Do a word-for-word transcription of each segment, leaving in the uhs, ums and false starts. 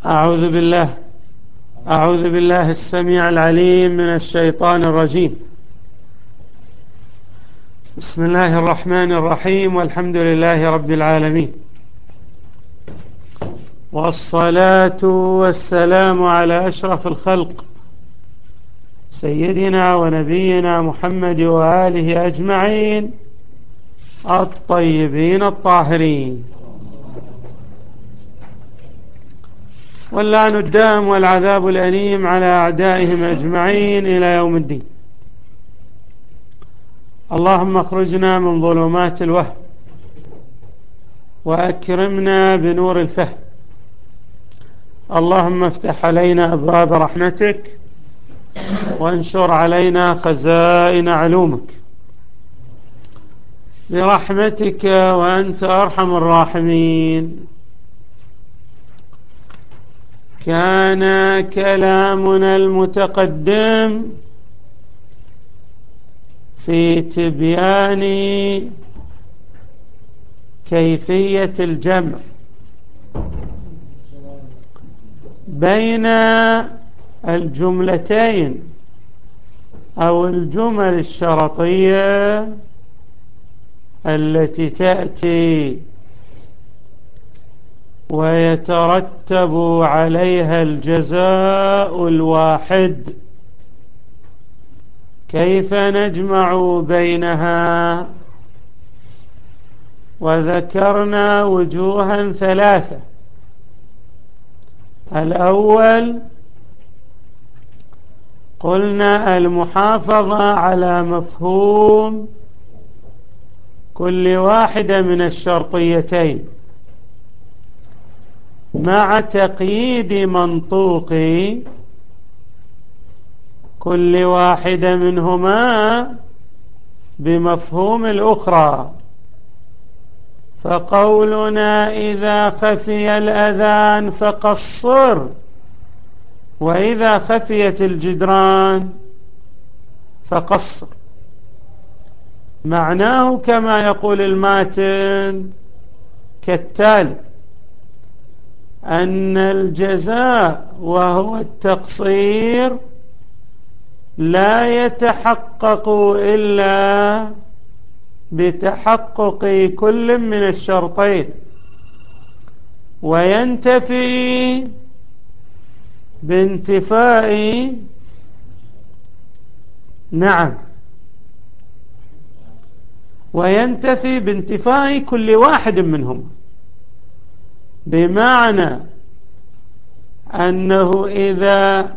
أعوذ بالله أعوذ بالله السميع العليم من الشيطان الرجيم. بسم الله الرحمن الرحيم، والحمد لله رب العالمين، والصلاة والسلام على أشرف الخلق سيدنا ونبينا محمد وآله أجمعين الطيبين الطاهرين، واللعن الدام والعذاب الأليم على أعدائهم أجمعين إلى يوم الدين. اللهم اخرجنا من ظلمات الوهم وأكرمنا بنور الفهم. اللهم افتح علينا أبواب رحمتك وانشر علينا خزائن علومك برحمتك وأنت أرحم الراحمين. كان كلامنا المتقدم في تبيان كيفية الجمع بين الجملتين أو الجمل الشرطية التي تأتي ويترتب عليها الجزاء الواحد، كيف نجمع بينها؟ وذكرنا وجوها ثلاثة. الأول قلنا المحافظة على مفهوم كل واحدة من الشرطيتين مع تقييد منطوق كل واحدة منهما بمفهوم الأخرى. فقولنا إذا خفي الأذان فقصر، وإذا خفيت الجدران فقصر، معناه كما يقول الماتن كالتالي: أن الجزاء وهو التقصير لا يتحقق إلا بتحقق كل من الشرطين، وينتفي بانتفاء نعم وينتفي بانتفاء كل واحد منهم، بمعنى أنه إذا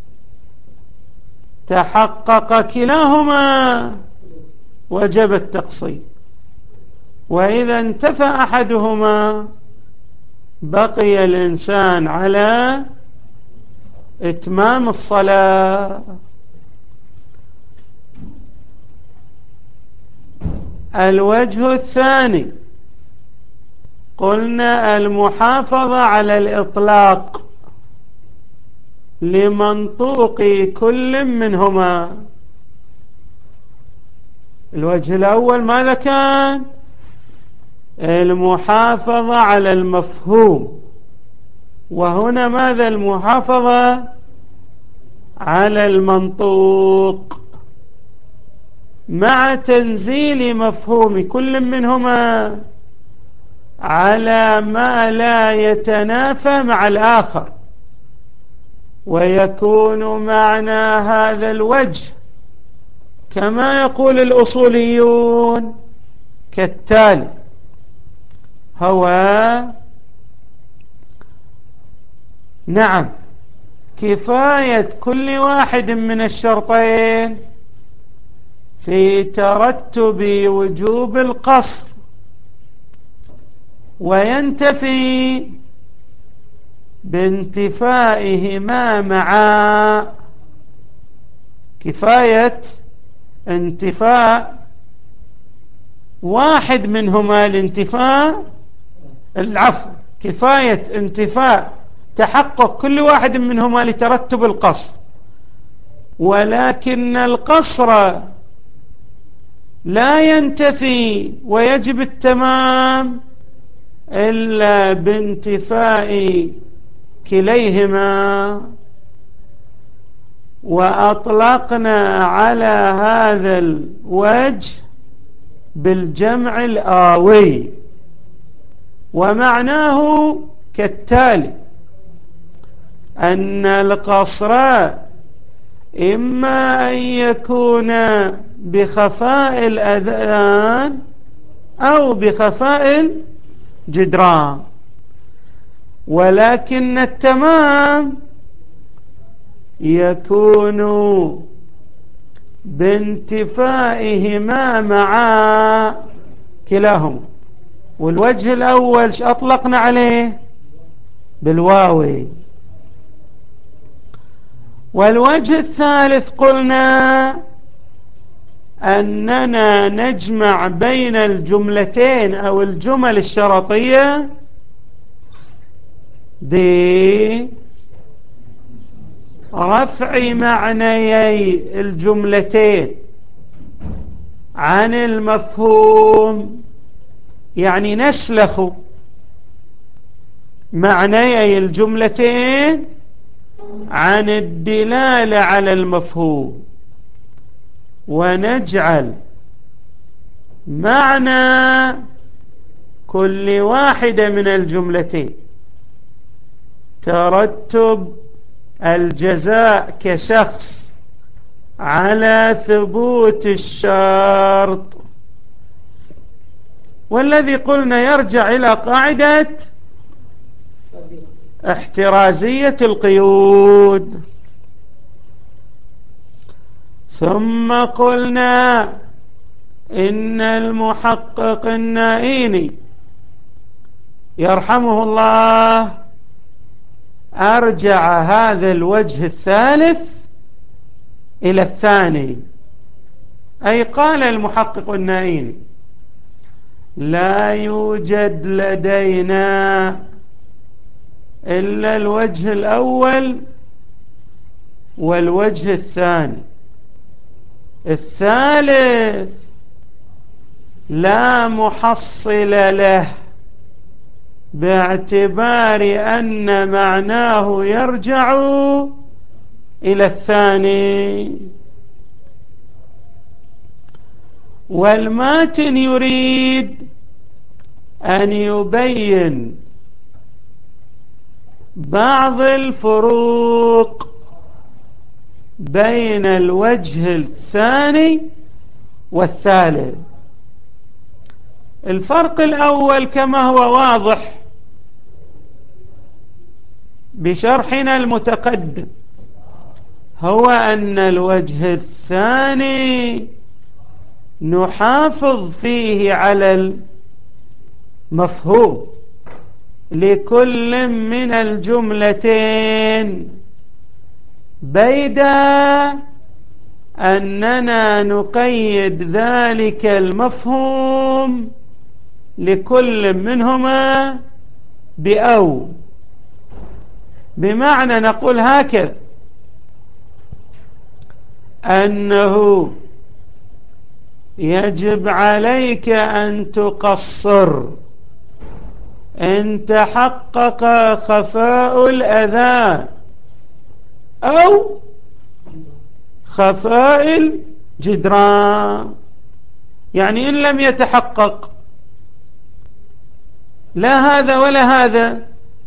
تحقق كلاهما وجب التقصير، وإذا انتفى أحدهما بقي الإنسان على إتمام الصلاة. الوجه الثاني قلنا المحافظة على الإطلاق لمنطوق كل منهما. الوجه الأول ماذا كان؟ المحافظة على المفهوم، وهنا ماذا؟ المحافظة على المنطوق مع تنزيل مفهوم كل منهما على ما لا يتنافى مع الآخر، ويكون معنى هذا الوجه كما يقول الأصوليون كالتالي: هو نعم كفاية كل واحد من الشرطين في ترتب وجوب القصر، وينتفي بانتفائهما معا. كفاية انتفاء واحد منهما الانتفاء العفو كفاية انتفاء تحقق كل واحد منهما لترتب القصر، ولكن القصر لا ينتفي ويجب التمام إلا بانتفاء كليهما، وأطلقنا على هذا الوجه بالجمع الآوي، ومعناه كالتالي: أن القصر إما أن يكون بخفاء الأذان أو بخفاء الجدران، ولكن التمام يكون بانتفائهما مع كلاهما. والوجه الأول أطلقنا عليه بالواوي. والوجه الثالث قلنا أننا نجمع بين الجملتين أو الجمل الشرطية برفع معنيي الجملتين عن المفهوم، يعني نسلخ معنيي الجملتين عن الدلالة على المفهوم، ونجعل معنى كل واحدة من الجملتين ترتب الجزاء كشخص على ثبوت الشرط، والذي قلنا يرجع إلى قاعدة احترازية القيود. ثم قلنا إن المحقق النائيني يرحمه الله أرجع هذا الوجه الثالث إلى الثاني، أي قال المحقق النائيني: لا يوجد لدينا إلا الوجه الأول والوجه الثاني، الثالث لا محصل له، باعتبار أن معناه يرجع إلى الثاني. والماتن يريد أن يبين بعض الفروق بين الوجه الثاني والثالث. الفرق الأول كما هو واضح بشرحنا المتقدم هو أن الوجه الثاني نحافظ فيه على المفهوم لكل من الجملتين، بيد أننا نقيد ذلك المفهوم لكل منهما بأو، بمعنى نقول هكذا: أنه يجب عليك أن تقصر إن تحقق خفاء الأذان أو خفاء الجدران. يعني إن لم يتحقق لا هذا ولا هذا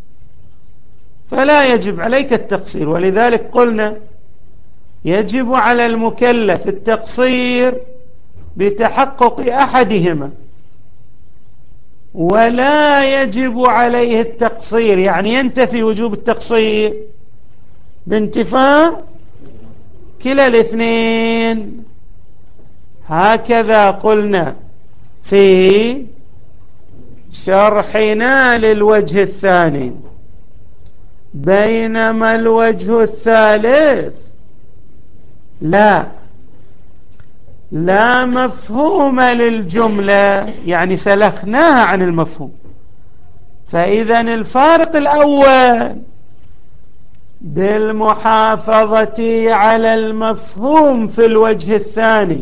فلا يجب عليك التقصير. ولذلك قلنا يجب على المكلف التقصير بتحقق أحدهما، ولا يجب عليه التقصير، يعني ينتفي وجوب التقصير بانتفاء كلا الاثنين. هكذا قلنا في شرحنا للوجه الثاني، بينما الوجه الثالث لا لا مفهوم للجملة، يعني سلخناها عن المفهوم. فإذا الفارق الأول بالمحافظة على المفهوم في الوجه الثاني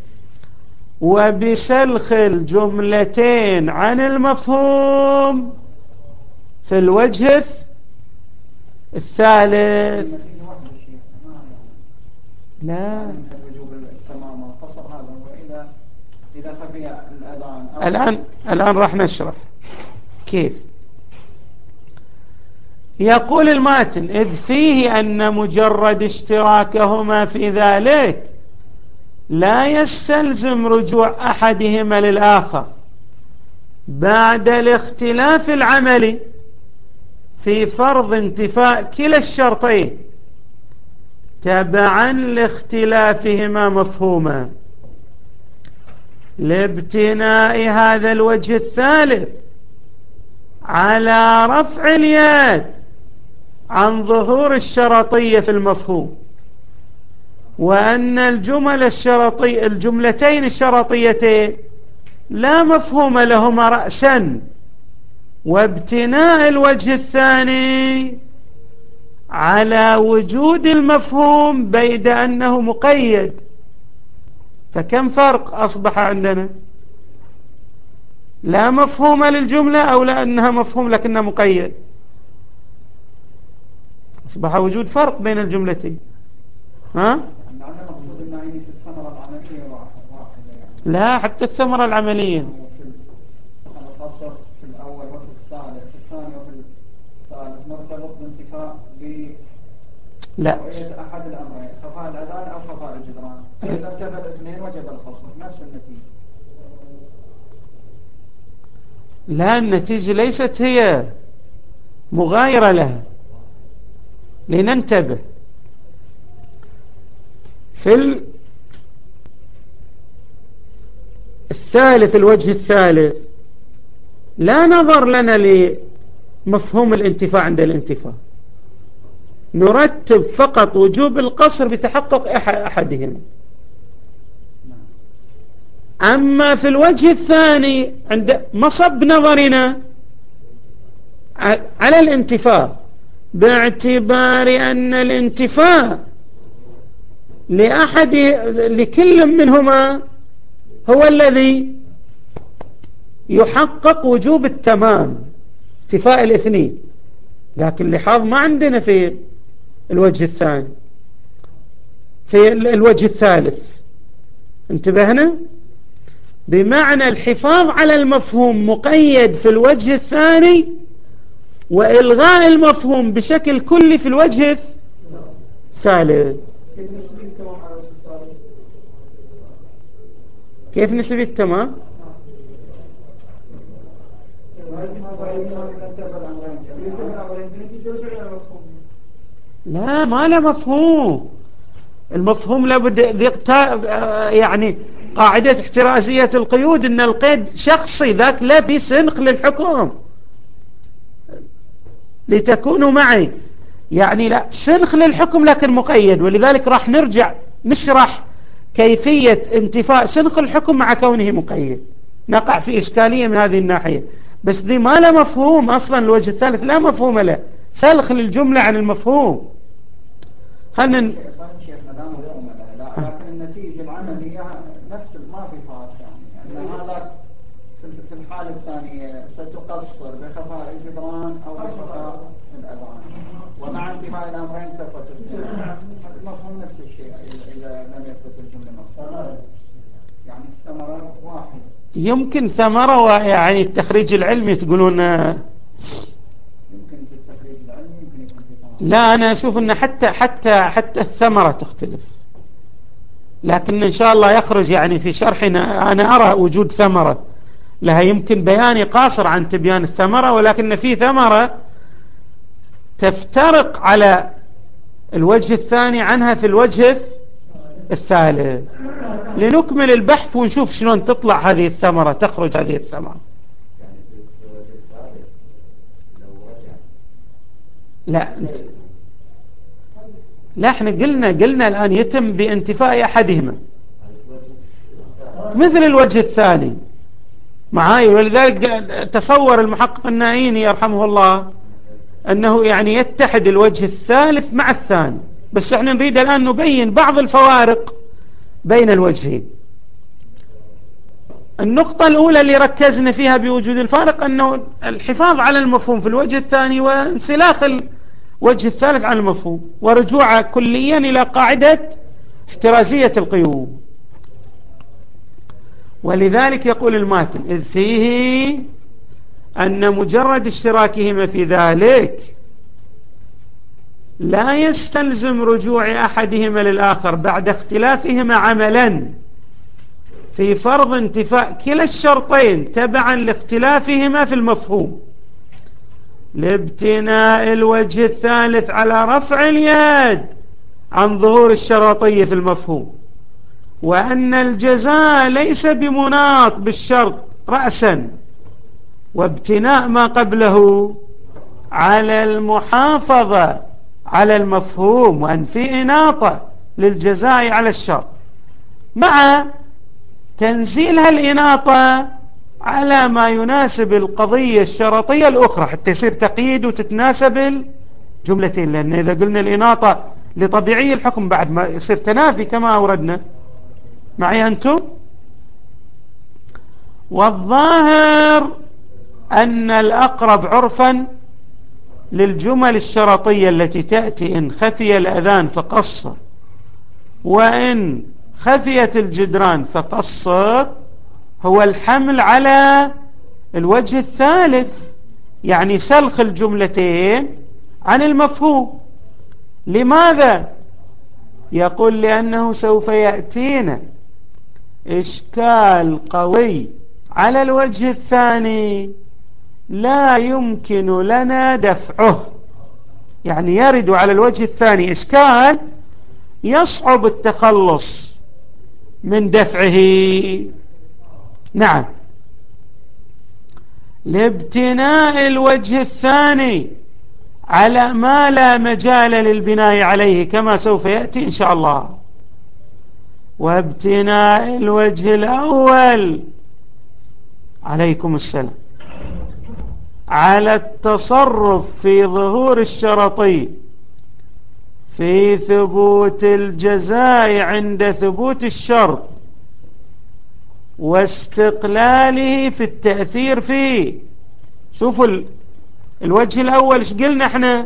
وبسلخ الجملتين عن المفهوم في الوجه الثالث لا الآن الآن راح نشرح كيف. يقول الماتن إذ فيه أن مجرد اشتراكهما في ذلك لا يستلزم رجوع أحدهما للآخر بعد الاختلاف العملي في فرض انتفاء كلا الشرطين تبعا لاختلافهما مفهوما، لابتناء هذا الوجه الثالث على رفع اليد عن ظهور الشرطية في المفهوم، وأن الجمل الشرطي الجملتين الشرطيتين لا مفهوم لهما رأسا، وابتناء الوجه الثاني على وجود المفهوم بيد أنه مقيد. فكم فرق أصبح عندنا؟ لا مفهوم للجملة أو لا أنها مفهوم لكنها مقيد، أصبح وجود فرق بين الجملتين. ها؟ لا حتى الثمرة العملية في الأول وفي الثالث في الثاني وفي الثالث مرتبط بانتفاء لا أحد الأمرين، خفاء الأذان أو خفاء الجدران. إذا ارتفع الاثنين وجب القصر، نفس النتيجة. لا النتيجة ليست هي مغايرة لها، لننتبه. في الثالث الوجه الثالث لا نظر لنا لمفهوم الانتفاع عند الانتفاع، نرتب فقط وجوب القصر بتحقق أحدهما. أما في الوجه الثاني عند مصب نظرنا على الانتفاع باعتبار أن الانتفاع لأحد لكل منهما هو الذي يحقق وجوب التمام انتفاء الاثنين، لكن لحاظ ما عندنا في الوجه الثاني. في الوجه الثالث انتبهنا، بمعنى الحفاظ على المفهوم مقيد في الوجه الثاني وإلغاء المفهوم بشكل كلي في الوجه الثالث. كيف نسبي التمام؟ لا ما له مفهوم. المفهوم لابد يعني قاعدة احترازية القيود ان القيد شخصي، ذاك لا في سنخ للحكم. لتكونوا معي يعني لا سنخ للحكم لكن مقيد، ولذلك راح نرجع نشرح كيفية انتفاء سنخ الحكم مع كونه مقيد، نقع في إشكالية من هذه الناحية. بس دي ما له مفهوم أصلا، الوجه الثالث لا مفهوم له، سلخ للجملة عن المفهوم. خلنا ن... لكن النتيجة العملية نفس ما في فرق، يعني أن هذا في الحالة الثانية ستقصر بخفاء الجدران أو بخفاء الأذان، ومع انتفاء الأمرين سوف تثبت المفهوم نفس الشيء إذا لم يثبت الجملة مفهوم. يعني الثمرة واحدة. يمكن ثمرة ويعني التخريج العلمي تقولون يمكن في التخريج العلمي يمكن يكون في ثمرة. لا أنا أشوف أن حتى حتى حتى الثمرة تختلف، لكن إن شاء الله يخرج يعني في شرحنا أنا أرى وجود ثمرة لها يمكن بياني قاصر عن تبيان الثمرة، ولكن في ثمرة تفترق على الوجه الثاني عنها في الوجه الثالث. لنكمل البحث ونشوف شلون تطلع هذه الثمرة، تخرج هذه الثمرة. لا لا احنا قلنا قلنا الآن يتم بانتفاء أحدهما مثل الوجه الثاني معاي. ولذلك تصور المحقق النائيني يرحمه الله أنه يعني يتحد الوجه الثالث مع الثاني، بس احنا نريد الآن نبين بعض الفوارق بين الوجهين. النقطة الأولى اللي ركزنا فيها بوجود الفارق أنه الحفاظ على المفهوم في الوجه الثاني وانسلاخ وجه الثالث عن المفهوم، ورجوع كليا إلى قاعدة احترازية القيود. ولذلك يقول الماتن: إذ فيه أن مجرد اشتراكهما في ذلك لا يستلزم رجوع أحدهما للآخر بعد اختلافهما عملا في فرض انتفاء كلا الشرطين تبعا لاختلافهما في المفهوم، لابتناء الوجه الثالث على رفع اليد عن ظهور الشرطية في المفهوم، وأن الجزاء ليس بمناط بالشرط رأسا، وابتناء ما قبله على المحافظة على المفهوم، وأن في إناطة للجزاء على الشرط، مع تنزيلها الإناطة على ما يناسب القضية الشرطية الأخرى حتى يصير تقييد وتتناسب الجملتين. لأن إذا قلنا الإناطة لطبيعي الحكم بعد ما يصير تنافي كما أوردنا. معي أنتم؟ والظاهر أن الأقرب عرفا للجمل الشرطية التي تأتي إن خفي الأذان فقصر، وإن خفيت الجدران فقصر، هو الحمل على الوجه الثالث، يعني سلخ الجملتين عن المفهوم. لماذا؟ يقول: لأنه سوف يأتينا إشكال قوي على الوجه الثاني لا يمكن لنا دفعه. يعني يرد على الوجه الثاني إشكال يصعب التخلص من دفعه. نعم، لابتناء الوجه الثاني على ما لا مجال للبناء عليه كما سوف يأتي إن شاء الله، وابتناء الوجه الأول عليكم السلام على التصرف في ظهور الشرطي في ثبوت الجزاء عند ثبوت الشرط، واستقلاله في التأثير فيه. شوفوا الوجه الأول ايش قلنا احنا؟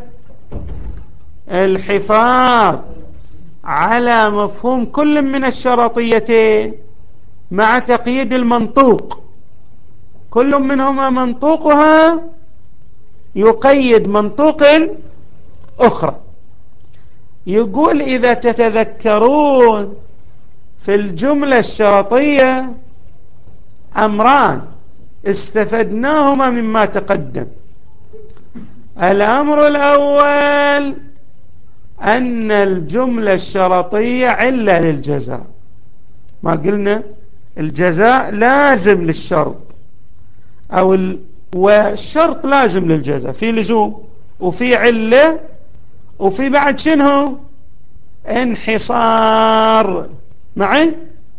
الحفاظ على مفهوم كل من الشرطيتين مع تقييد المنطوق، كل منهما منطوقها يقيد منطوق أخرى. يقول: إذا تتذكرون في الجملة الشرطية أمران استفدناهما مما تقدم. الأمر الأول أن الجملة الشرطية علة للجزاء، ما قلنا الجزاء لازم للشرط، أو ال... والشرط لازم للجزاء، في لزوم وفي علة وفي بعد شنو انحصار. معي؟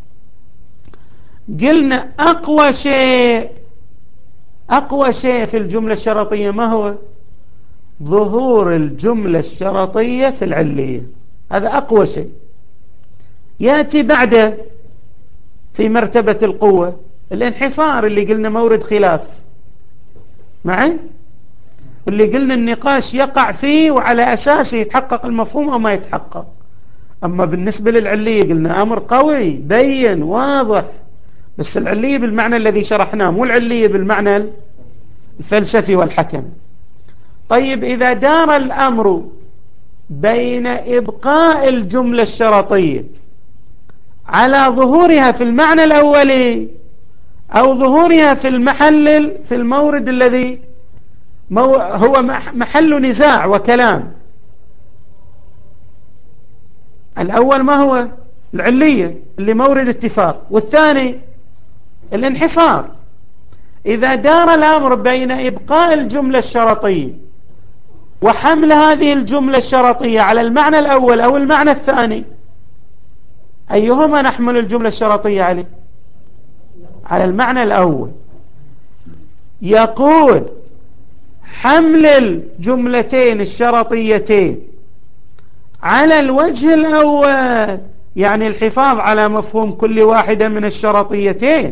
قلنا أقوى شيء أقوى شيء في الجملة الشرطية ما هو؟ ظهور الجملة الشرطية في العلية، هذا أقوى شيء. يأتي بعده في مرتبة القوة الانحصار اللي قلنا مورد خلاف. معي؟ واللي قلنا النقاش يقع فيه وعلى أساسه يتحقق المفهوم أو ما يتحقق. أما بالنسبة للعلية قلنا أمر قوي بين واضح، بس العلية بالمعنى الذي شرحناه، مو العلية بالمعنى الفلسفي والحكم. طيب، إذا دار الأمر بين إبقاء الجملة الشرطية على ظهورها في المعنى الأولي أو ظهورها في المحل في المورد الذي هو محل نزاع وكلام، الأول ما هو؟ العلية اللي مورد اتفاق، والثاني الانحصار. إذا دار الأمر بين إبقاء الجملة الشرطية وحمل هذه الجملة الشرطية على المعنى الأول أو المعنى الثاني، أيهما نحمل الجملة الشرطية عليه؟ على المعنى الأول. يقول: حمل الجملتين الشرطيتين على الوجه الأول، يعني الحفاظ على مفهوم كل واحدة من الشرطيتين،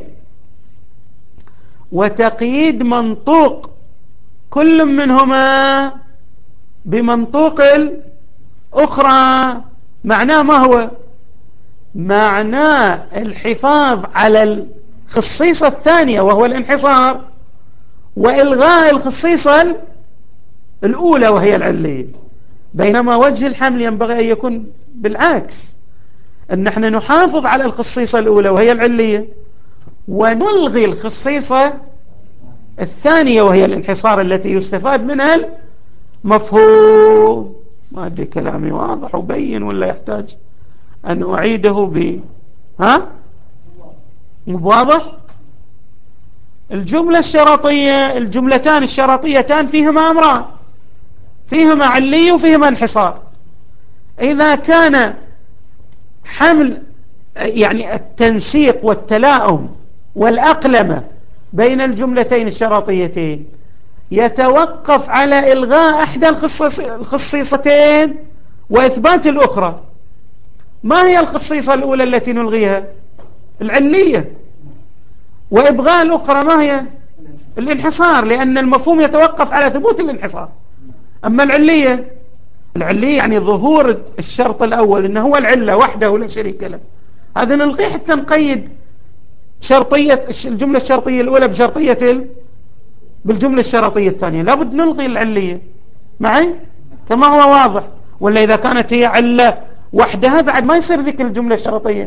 وتقييد منطوق كل منهما بمنطوق الأخرى. معناه ما هو؟ معناه الحفاظ على الخصيصة الثانية وهو الانحصار، وإلغاء الخصيصة الأولى وهي العلية. بينما وجه الحمل ينبغي أن يكون بالعكس، أن نحن نحافظ على الخصيصة الأولى وهي العلية، ونلغي الخصيصة الثانية وهي الانحصار التي يستفاد منها المفهوم. ما أدري كلامي واضح وبين ولا يحتاج أن أعيده ب ها واضح؟ الجملة الشرطية، الجملتان الشرطيتان فيهما أمران، فيهما علي وفيهما انحصار. إذا كان حمل يعني التنسيق والتلاؤم والأقلمة بين الجملتين الشرطيتين يتوقف على إلغاء إحدى الخصيصتين وإثبات الأخرى. ما هي الخصيصة الأولى التي نلغيها؟ العلية. وإبغاء الأخرى ما هي؟ الانحصار، لأن المفهوم يتوقف على ثبوت الانحصار. أما العلية، العلية يعني ظهور الشرط الأول إنه هو العلة وحده لا شريك له، هذا نلغيه حتى نقيد شرطية الجملة الشرطية الأولى بشرطية ال... بالجملة الشرطية الثانية. لابد نلغي العلية معي كما هو واضح، ولا إذا كانت هي علة وحدها بعد ما يصير ذيك الجملة الشرطية.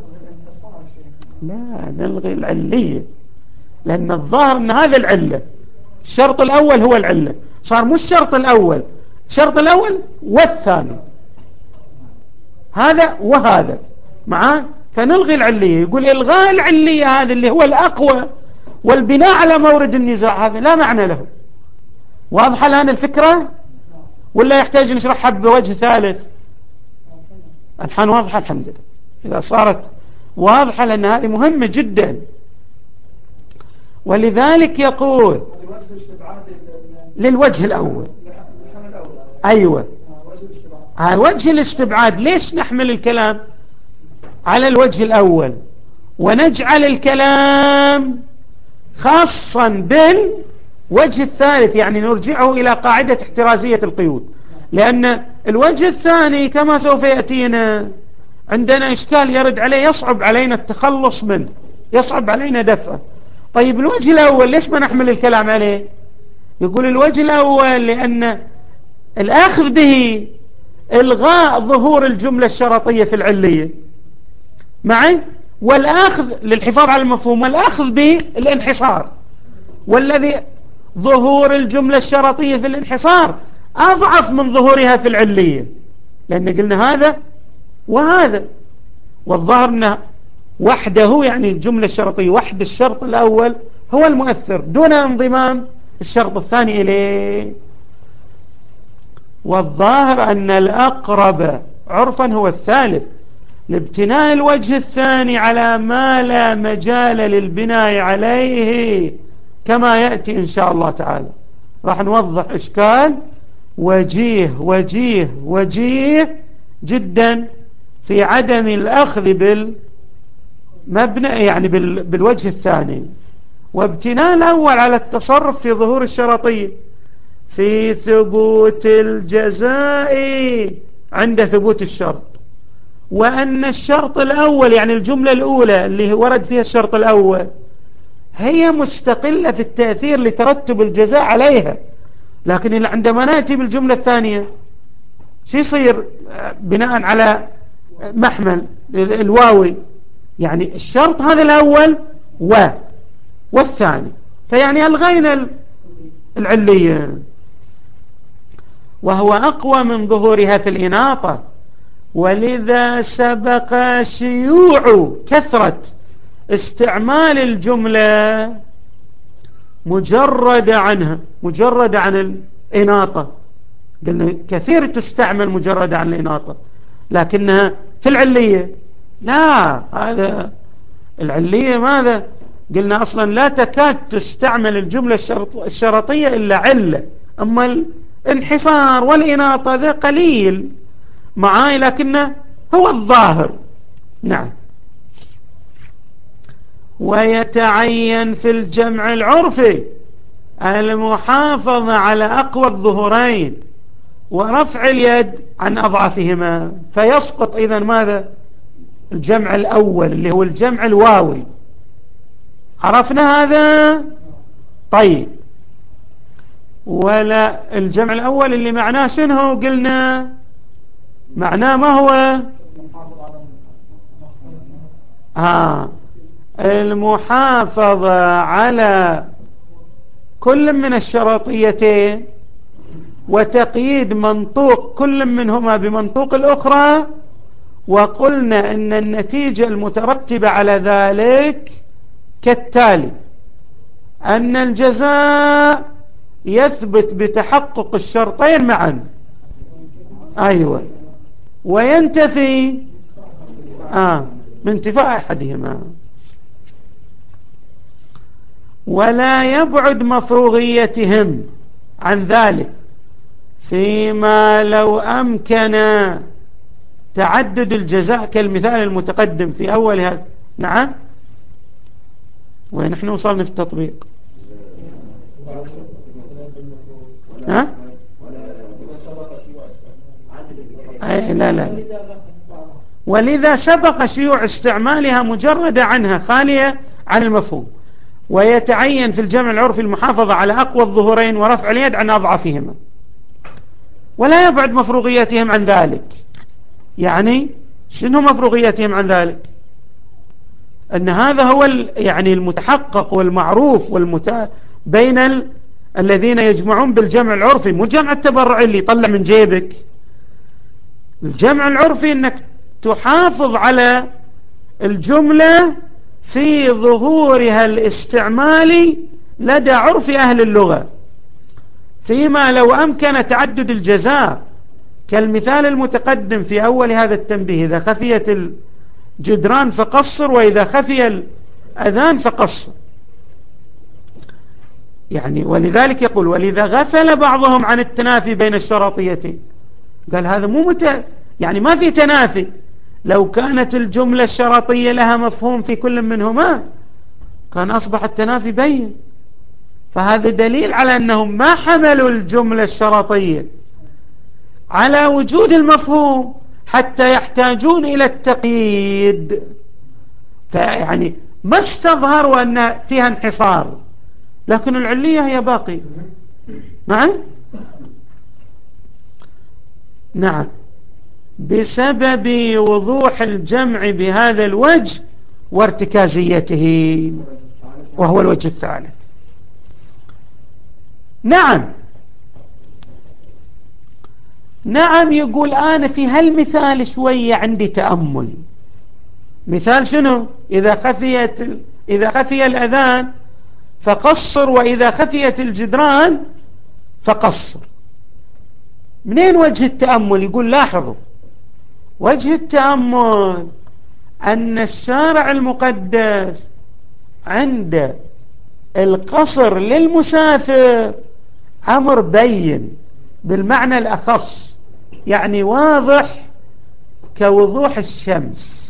لا، نلغي العلية، لأن الظاهر أن هذا العلة، الشرط الأول هو العلة، صار مش الشرط الأول، الشرط الأول والثاني، هذا وهذا معاه، فنلغي العلية. يقول إلغاء العلية هذا اللي هو الأقوى والبناء على مورد النزاع هذا لا معنى له. واضحة الآن الفكرة ولا يحتاج نشرحها بوجه ثالث؟ الحين واضحة الحمد لله. إذا صارت واضحة لأن هذه مهمة جدا. ولذلك يقول للوجه الأول. أيوة، على وجه الاستبعاد. ليش نحمل الكلام على الوجه الأول ونجعل الكلام خاصا بالوجه الثالث، يعني نرجعه إلى قاعدة احترازية القيود؟ لأن الوجه الثاني كما سوف يأتينا عندنا إشكال يرد عليه، يصعب علينا التخلص منه، يصعب علينا دفعه. طيب الوجه الأول ليش ما نحمل الكلام عليه؟ يقول الوجه الأول لأن الأخذ به إلغاء ظهور الجملة الشرطية في العلية معي، والأخذ للحفاظ على المفهوم، والأخذ به الانحصار، والذي ظهور الجملة الشرطية في الانحصار أضعف من ظهورها في العلية، لأن قلنا هذا وهذا، والظاهر أنه وحده يعني الجملة الشرطية وحد الشرط الأول هو المؤثر دون انضمام الشرط الثاني إليه. والظاهر أن الأقرب عرفا هو الثالث، لابتناء الوجه الثاني على ما لا مجال للبناء عليه كما يأتي إن شاء الله تعالى. راح نوضح إشكال وجيه وجيه وجيه جدا في عدم الأخذ بالمبنى يعني بالوجه الثاني، وابتناء الأول على التصرف في ظهور الشرطية في ثبوت الجزاء عند ثبوت الشرط، وأن الشرط الأول يعني الجملة الأولى اللي ورد فيها الشرط الأول هي مستقلة في التأثير لترتب الجزاء عليها، لكن عندما نأتي بالجملة الثانية شو يصير بناء على محمل الواوي؟ يعني الشرط هذا الأول و والثاني، فيعني ألغينا العلية، وهو أقوى من ظهورها في الإناطة. ولذا سبق شيوع كثرة استعمال الجملة مجرد عنها، مجرد عن الإناطة. قلنا كثير تستعمل مجرد عن الإناطة، لكنها في العلية لا، هذا العلية ماذا؟ قلنا أصلا لا تكاد تستعمل الجملة الشرطية إلا علة، أما الانحصار والإناطة ذا قليل معاي، لكنه هو الظاهر. نعم. ويتعين في الجمع العرفي المحافظة على أقوى الظهورين ورفع اليد عن أضعافهما، فيسقط إذن ماذا؟ الجمع الأول اللي هو الجمع الواوي. عرفنا هذا؟ طيب، ولا الجمع الأول اللي معناه شنو قلنا؟ معناه ما هو؟ آه المحافظة على كل من الشرطيتين وتقييد منطوق كل منهما بمنطوق الأخرى. وقلنا إن النتيجة المترتبة على ذلك كالتالي: أن الجزاء يثبت بتحقق الشرطين معا، أيوة، وينتفي آه بانتفاء أحدهما. ولا يبعد مفروغيتهم عن ذلك فيما لو أمكن تعدد الجزاء كالمثال المتقدم في أولها. نعم، ونحن وصلنا في التطبيق. ها؟ أي لا لا ولذا سبق شيوع استعمالها مجردة عنها خالية عن المفهوم، ويتعين في الجمع العرفي المحافظة على أقوى الظهورين ورفع اليد عن أضعفهما. ولا يبعد مفروغيتهم عن ذلك، يعني شنو مفروغيتهم عن ذلك؟ أن هذا هو يعني المتحقق والمعروف والمت... بين ال... الذين يجمعون بالجمع العرفي، مو جمع التبرعي اللي يطلع من جيبك. الجمع العرفي أنك تحافظ على الجملة في ظهورها الاستعمالي لدى عرف أهل اللغة، فيما لو أمكن تعدد الجزاء كالمثال المتقدم في أول هذا التنبيه: إذا خفيت الجدران فقصر، وإذا خفي الأذان فقصر. يعني ولذلك يقول: ولذا غفل بعضهم عن التنافي بين الشرطيتين. قال هذا مو مت... يعني ما في تنافي. لو كانت الجملة الشرطية لها مفهوم في كل منهما كان أصبح التنافي بين. فهذا دليل على أنهم ما حملوا الجملة الشرطية على وجود المفهوم حتى يحتاجون إلى التقييد، يعني ما استظهروا أن فيها انحصار، لكن العلية هي باقي. نعم نعم بسبب وضوح الجمع بهذا الوجه وارتكازيته، وهو الوجه الثالث. نعم نعم يقول أنا في هالمثال شوية عندي تأمل. مثال شنو؟ إذا خفيت إذا خفي الأذان فقصر، وإذا خفيت الجدران فقصر. منين وجه التأمل؟ يقول لاحظوا، وجه التأمل أن الشارع المقدس عند القصر للمسافر أمر بين بالمعنى الأخص، يعني واضح كوضوح الشمس.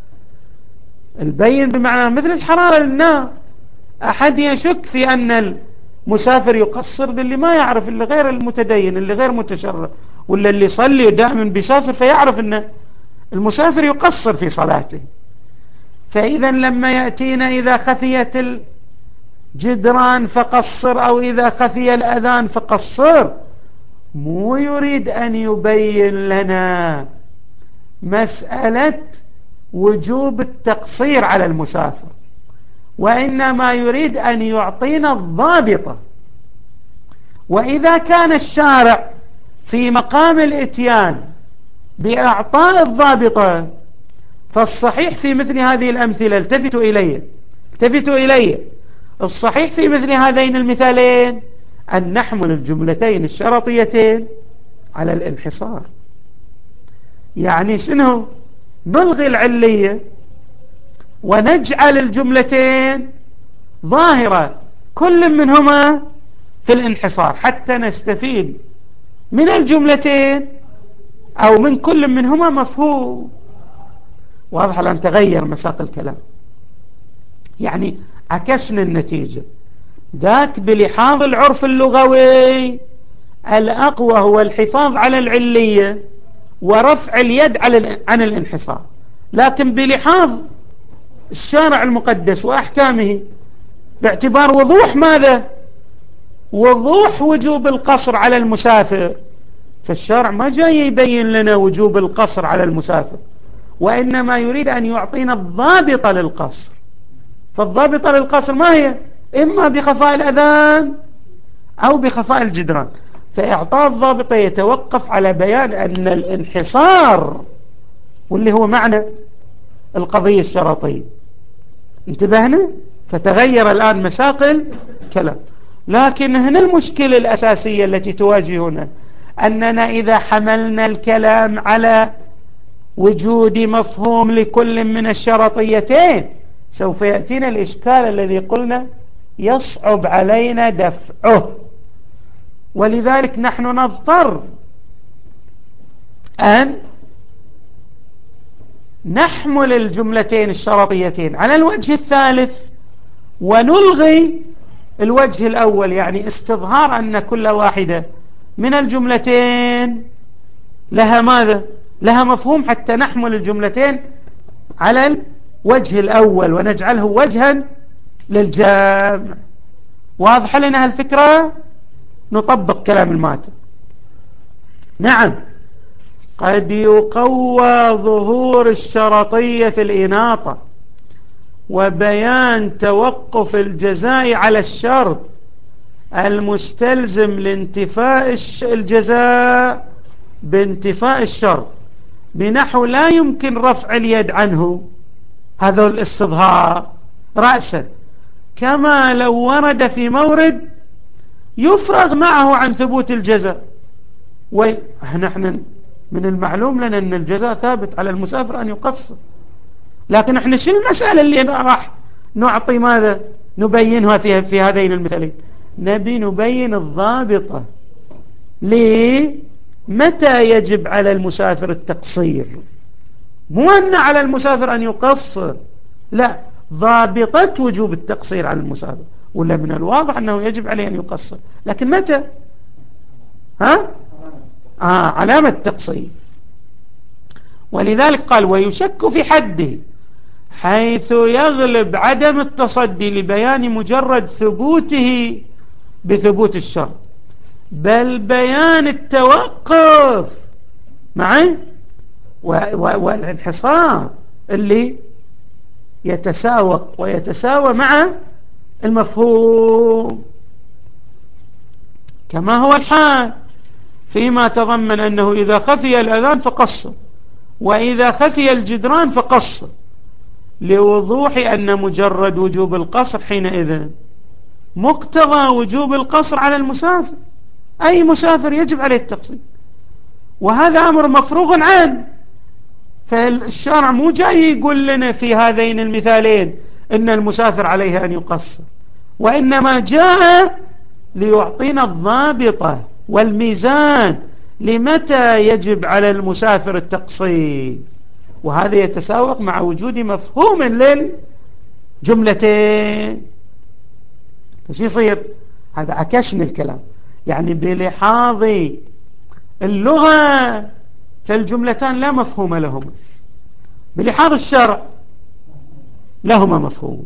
البين بمعنى مثل الحرارة للنار. أحد يشك في أن المسافر يقصر؟ اللي ما يعرف، اللي غير المتدين، اللي غير متشرع، ولا اللي يصلي دائما بيسافر فيعرف أن المسافر يقصر في صلاته. فإذا لما يأتينا إذا خفيت الجدران فقصر، أو إذا خفي الأذان فقصر، مو يريد أن يبين لنا مسألة وجوب التقصير على المسافر، وإنما يريد أن يعطينا الضابطة. وإذا كان الشارع في مقام الإتيان بإعطاء الضابطة، فالصحيح في مثل هذه الأمثلة، التفتوا إليه التفتوا إليه الصحيح في مثل هذين المثالين أن نحمل الجملتين الشرطيتين على الانحصار. يعني شنو؟ نلغي العلية ونجعل الجملتين ظاهرة كل منهما في الانحصار، حتى نستفيد من الجملتين أو من كل منهما مفهوم. واضح الآن تغير مساق الكلام، يعني عكسنا النتيجة. ذاك بلحاظ العرف اللغوي الأقوى هو الحفاظ على العلية ورفع اليد عن الانحصار، لكن بلحاظ الشارع المقدس وأحكامه باعتبار وضوح ماذا؟ وضوح وجوب القصر على المسافر، فالشارع ما جاي يبين لنا وجوب القصر على المسافر، وإنما يريد أن يعطينا الضابطة للقصر. فالضابطة للقصر ما هي؟ إما بخفاء الأذان أو بخفاء الجدران. فإعطاء الضابطة يتوقف على بيان أن الانحصار واللي هو معنى القضية الشرطية. انتبهنا؟ فتغير الآن مساق الكلام. لكن هنا المشكلة الأساسية التي تواجهنا أننا إذا حملنا الكلام على وجود مفهوم لكل من الشرطيتين سوف يأتينا الإشكال الذي قلنا يصعب علينا دفعه، ولذلك نحن نضطر أن نحمل الجملتين الشرطيتين على الوجه الثالث ونلغي الوجه الأول، يعني استظهار أن كل واحدة من الجملتين لها ماذا؟ لها مفهوم، حتى نحمل الجملتين على الوجه الأول ونجعله وجها للجامع. واضح لنا هالفكرة؟ نطبق كلام الماتن. نعم، قد يقوى ظهور الشرطية في الإناطة وبيان توقف الجزاء على الشرط المستلزم لانتفاء الجزاء بانتفاء الشرط بنحو لا يمكن رفع اليد عنه، هذا الاستظهار رأسا، كما لو ورد في مورد يفرغ معه عن ثبوت الجزاء. ونحن من المعلوم لنا أن الجزاء ثابت على المسافر أن يقصر، لكن احنا شو المسألة اللي راح نعطي ماذا نبينها فيها في هذين المثالين؟ نبي نبين الضابطة ليه متى يجب على المسافر التقصير، مو أن على المسافر أن يقصر، لا، ضابطة وجوب التقصير على المسافر، ولا من الواضح أنه يجب عليه أن يقصر، لكن متى؟ ها؟ آه علامة التقصير. ولذلك قال ويشك في حده حيث يغلب عدم التصدي لبيان مجرد ثبوته بثبوت الشرط، بل بيان التوقف معه والانحصار اللي يتساوق ويتساوى مع المفهوم، كما هو الحال فيما تضمن أنه إذا خفي الأذان فقصر وإذا خفي الجدران فقصر، لوضوح أن مجرد وجوب القصر حينئذ مقتضى وجوب القصر على المسافر، أي مسافر يجب عليه التقصير، وهذا أمر مفروغ عنه. فالشارع مو جاي يقول لنا في هذين المثالين إن المسافر عليه أن يقصر، وإنما جاء ليعطينا الضابطة والميزان لمتى يجب على المسافر التقصير، وهذا يتساوق مع وجود مفهوم للجملتين. فش يصير؟ هذا عكشن الكلام، يعني بلحاظ اللغة فالجملتان لا مفهوم لهما، بلحاظ الشرع لهما مفهوم.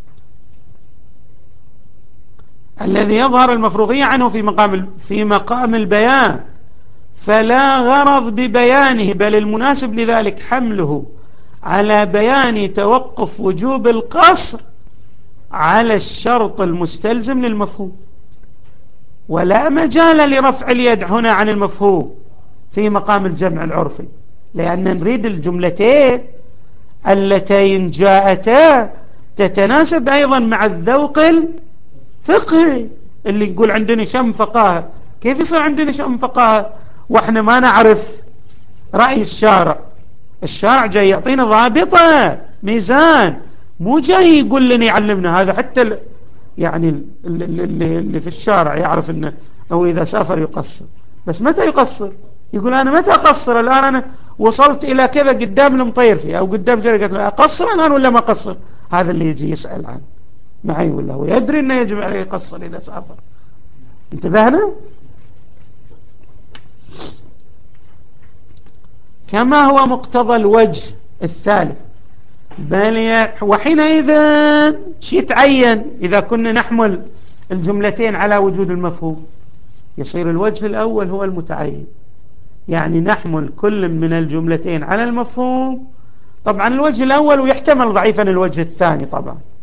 الذي يظهر المفروغية عنه في مقام في مقام البيان، فلا غرض ببيانه، بل المناسب لذلك حمله على بيان توقف وجوب القصر على الشرط المستلزم للمفهوم، ولا مجال لرفع اليد هنا عن المفهوم في مقام الجمع العرفي، لأن نريد الجملتين اللتين جاءتا تتناسب أيضا مع الذوق الفقهي اللي يقول عندنا شم فقاهة. كيف يصير عندنا شم فقاهة واحنا ما نعرف رأي الشارع؟ الشارع جاي يعطينا ضابطة ميزان، مو جاي يقول لنا يعلمنا هذا. حتى يعني اللي, اللي في الشارع يعرف انه او اذا سافر يقصر، بس متى يقصر؟ يقول انا متى اقصر؟ الان انا وصلت الى كذا قدام المطير فيه او قدام كذا، قلت له اقصر الان ولا ما اقصر؟ هذا اللي يجي يسأل عنه معي، ولا هو يدري انه يجب عليه يقصر اذا سافر. انتبهنا؟ كما هو مقتضى الوجه الثالث، بل وحينئذ يتعين إذا كنا نحمل الجملتين على وجود المفهوم يصير الوجه الأول هو المتعين، يعني نحمل كل من الجملتين على المفهوم. طبعا الوجه الأول ويحتمل ضعيفا الوجه الثاني طبعا.